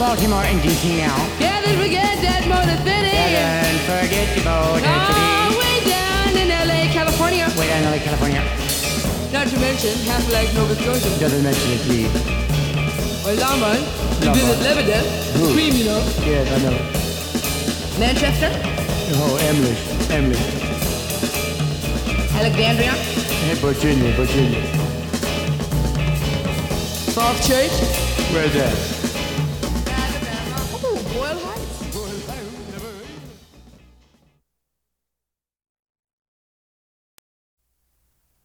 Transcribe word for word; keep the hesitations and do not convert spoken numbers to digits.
Baltimore and D C now. Yeah, don't forget that Motor City. Yeah, don't forget your Motor Oh, City. way down in L A, California. Way down in L A, California. Not to mention Half Lake, Nova Scotia. Doesn't mention it, please. Well, Lombard, you Lombard. visit Lebanon, Good. Cream, you know. Yes, I know. Manchester, Oh, Emily, Emily. Alexandria, Hey, Virginia, Virginia. Falls Church, Where's that?